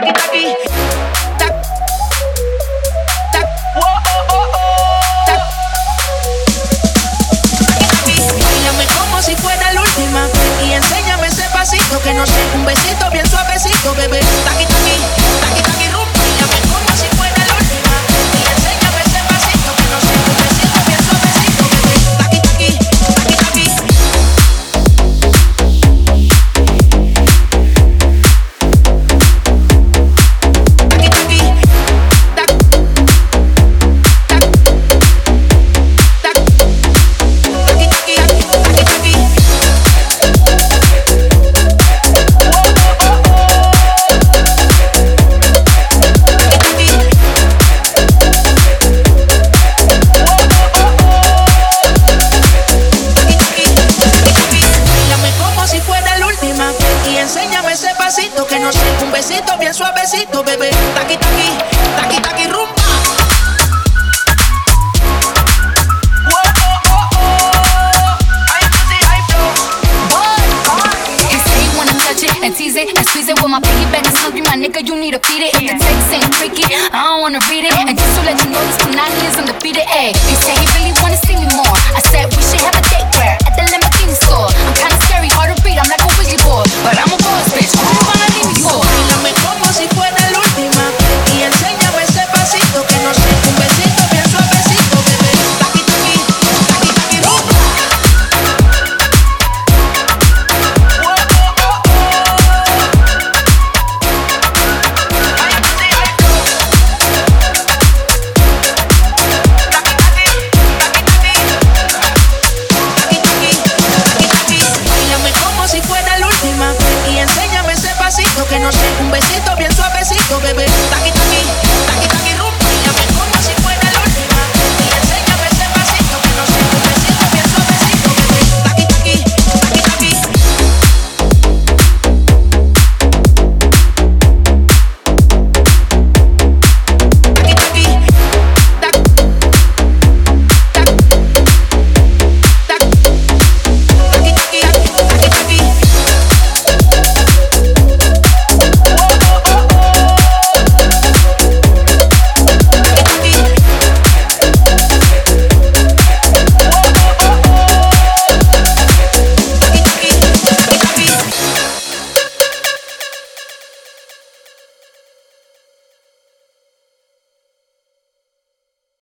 taqui, taqui, tac, tac, oh, oh, oh, oh, tac, taqui, taqui. Báilame como si fuera la última y enséñame ese pasito que no sé, un besito bien suavecito, bebé. Taqui, taqui, taqui, taqui, rum. Báilame como si fuera la última y enséñame ese pasito que no sé, un besito bien suavecito, bebé. Taqui, taqui, taqui, taqui. Enséñame ese pasito que no sé, un besito bien suavecito, bebé. Taqui, taqui, taqui, taqui, rumba. Oh, oh, oh, oh. I pussy, I flow. You say you wanna touch it and tease it and squeeze it. With my piggyback is hungry, my nigga, you need to feed it. If the text ain't freaky, I don't wanna read it. And just to let you know, this Punani is undefeated. Ayy, he said he really wanna see me more. I said we should have a date where at the Lamborghini store. I'm kinda scary, hard to read, I'm like a Ouija board, but I'm a boss bitch. Who you wanna leave me for? Báilame como si fuera la última y enséñame ese pasito que no sé, un besito bien suavecito, bebé. Taqui, taqui, taqui, taqui, rumba. Oh, oh, oh, oh. I pussy, I flow. Taqui, taqui, taqui, taqui, taqui, taqui, taqui. Báilame como si fuera la última y enséñame ese pasito que no sé, un besito bien suavecito, bebé. Taqui, taqui.